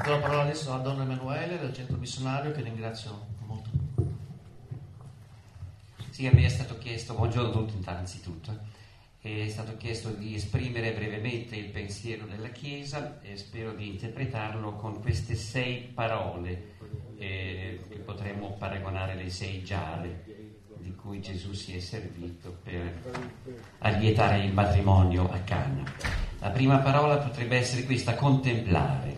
Do la parola adesso a Don Emanuele del centro missionario, che ringrazio molto. Sì, a me è stato chiesto, buongiorno a tutti innanzitutto, è stato chiesto di esprimere brevemente il pensiero della Chiesa e spero di interpretarlo con queste 6 parole che potremmo paragonare alle 6 giare di cui Gesù si è servito per allietare il matrimonio a Cana. La prima parola potrebbe essere questa: contemplare,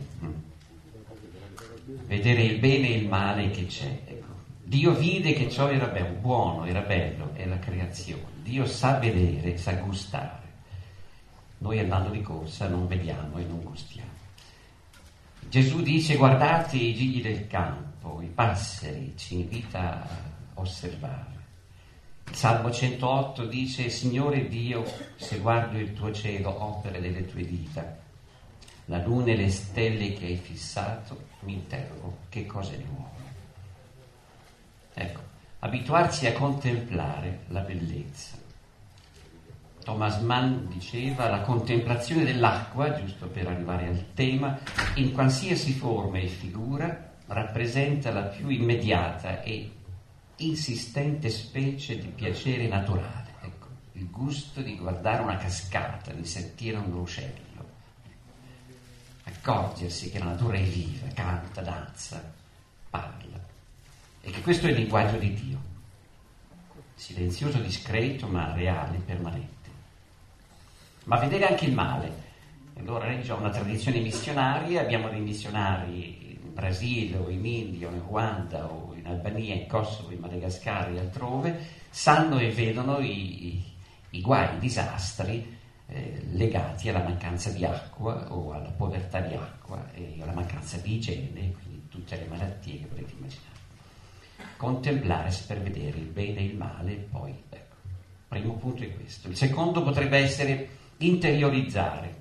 vedere il bene e il male che c'è. Dio vide che ciò era buono, era bello, è la creazione. Dio sa vedere, sa gustare. Noi andando di corsa non vediamo e non gustiamo. Gesù dice: guardate i gigli del campo, i passeri, ci invita a osservare. Il Salmo 108 dice: Signore Dio, se guardo il tuo cielo, opere delle tue dita, la luna e le stelle che hai fissato, mi interrogo, che cosa è l'uomo? Ecco, abituarci a contemplare la bellezza. Thomas Mann diceva: la contemplazione dell'acqua, giusto per arrivare al tema, in qualsiasi forma e figura, rappresenta la più immediata e insistente specie di piacere naturale. Ecco, il gusto di guardare una cascata, di sentire un ruscello, accorgersi che la natura è viva, canta, danza, parla. E che questo è il linguaggio di Dio, silenzioso, discreto, ma reale, permanente. Ma vedere anche il male. Allora noi abbiamo una tradizione missionaria, abbiamo dei missionari in Brasile o in India o in Ruanda o in Albania, in Kosovo, in Madagascar e altrove, sanno e vedono i guai, i disastri legati alla mancanza di acqua o alla povertà di acqua e alla mancanza di igiene, quindi tutte le malattie che potete immaginare. Contemplare per vedere il bene e il male, poi, ecco, il primo punto è questo. Il secondo potrebbe essere interiorizzare.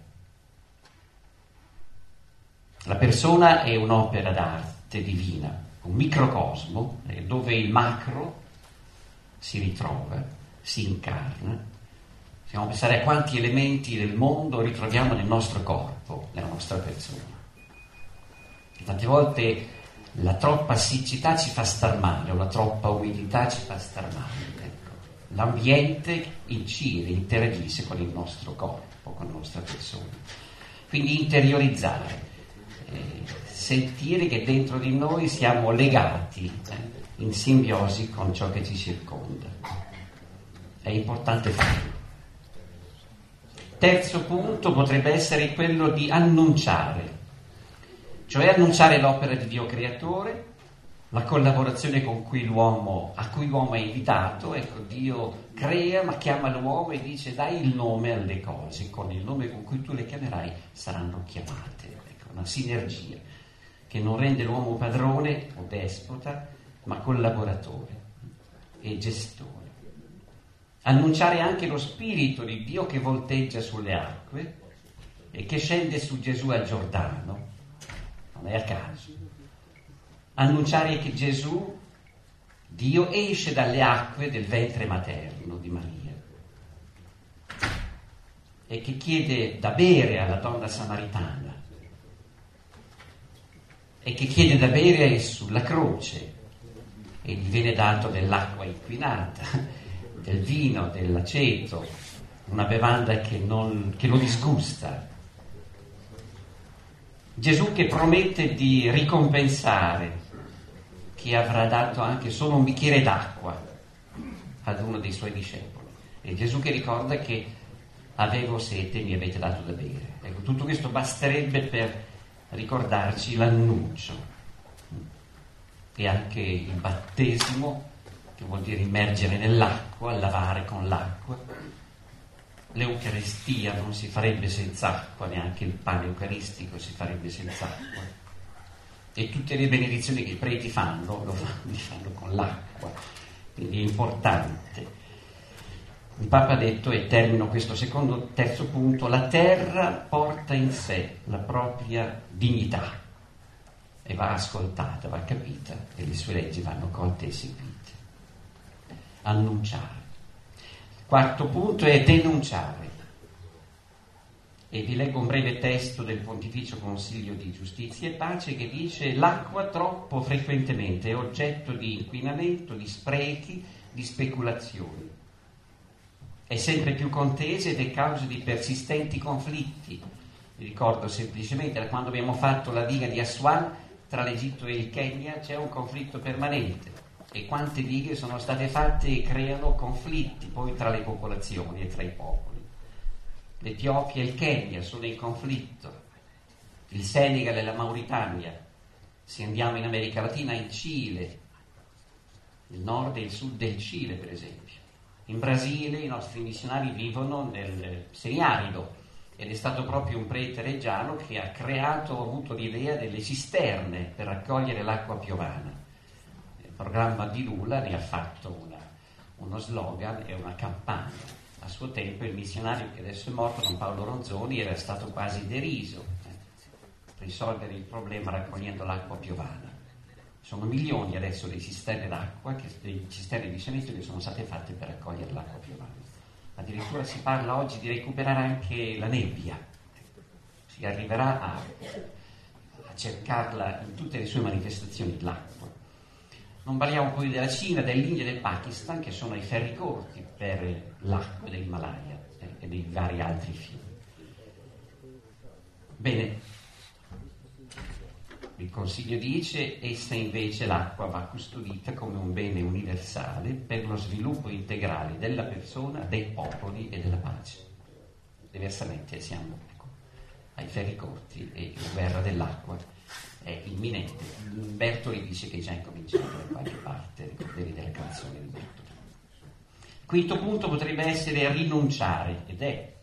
La persona è un'opera d'arte divina, un microcosmo dove il macro si ritrova, si incarna. Possiamo pensare a quanti elementi del mondo ritroviamo nel nostro corpo, nella nostra persona. Tante volte la troppa siccità ci fa star male, o la troppa umidità ci fa star male. Ecco. L'ambiente incide, interagisce con il nostro corpo, con la nostra persona. Quindi interiorizzare, sentire che dentro di noi siamo legati, in simbiosi con ciò che ci circonda. È importante farlo. Terzo punto potrebbe essere quello di annunciare. Cioè annunciare l'opera di Dio creatore, la collaborazione a cui l'uomo è invitato. Ecco, Dio crea ma chiama l'uomo e dice: dai il nome alle cose, con il nome con cui tu le chiamerai saranno chiamate. Ecco, una sinergia che non rende l'uomo padrone o despota, ma collaboratore e gestore. Annunciare anche lo Spirito di Dio che volteggia sulle acque e che scende su Gesù al Giordano. Non è a caso. Annunciare che Gesù, Dio, esce dalle acque del ventre materno di Maria e che chiede da bere alla donna samaritana e che chiede da bere sulla croce e gli viene dato dell'acqua inquinata, del vino, dell'aceto, una bevanda che lo disgusta. Gesù che promette di ricompensare chi avrà dato anche solo un bicchiere d'acqua ad uno dei suoi discepoli. E Gesù che ricorda che avevo sete e mi avete dato da bere. Ecco, tutto questo basterebbe per ricordarci l'annuncio e anche il battesimo, che vuol dire immergere nell'acqua, lavare con l'acqua. L'Eucaristia non si farebbe senza acqua, neanche il pane eucaristico si farebbe senza acqua. E tutte le benedizioni che i preti fanno, li fanno con l'acqua. Quindi è importante. Il Papa ha detto, e termino questo terzo punto: la terra porta in sé la propria dignità e va ascoltata, va capita, e le sue leggi vanno colte e seguite. Annunciare. Quarto punto è denunciare. E vi leggo un breve testo del Pontificio Consiglio di Giustizia e Pace che dice: l'acqua troppo frequentemente è oggetto di inquinamento, di sprechi, di speculazioni. È sempre più contesa ed è causa di persistenti conflitti. Vi ricordo semplicemente da quando abbiamo fatto la diga di Aswan tra l'Egitto e il Kenya c'è un conflitto permanente, e quante dighe sono state fatte e creano conflitti poi tra le popolazioni e tra i popoli. L'Etiopia e il Kenya sono in conflitto, il Senegal e la Mauritania. Se andiamo in America Latina, in Cile, il nord e il sud del Cile per esempio. In Brasile i nostri missionari vivono nel semiarido ed è stato proprio un prete reggiano che ha avuto l'idea delle cisterne per raccogliere l'acqua piovana. Il programma di Lula ne ha fatto uno slogan e una campagna. A suo tempo il missionario che adesso è morto, Don Paolo Ronzoni, era stato quasi deriso per risolvere il problema raccogliendo l'acqua piovana. Sono milioni adesso le cisterne d'acqua, le cisterne di cemento che sono state fatte per raccogliere l'acqua piovana. Addirittura si parla oggi di recuperare anche la nebbia. Si arriverà a cercarla in tutte le sue manifestazioni, l'acqua. Non parliamo poi della Cina, dell'India e del Pakistan, che sono i ferri corti per l'acqua dell'Himalaya e dei vari altri fiumi. Bene, il Consiglio dice: essa invece, l'acqua, va custodita come un bene universale per lo sviluppo integrale della persona, dei popoli e della pace. Diversamente siamo ai ferri corti e la guerra dell'acqua è imminente. Bertoli dice che è già incominciato da qualche parte, ricordevi delle canzoni di Bertoli. Quinto punto potrebbe essere rinunciare, ed è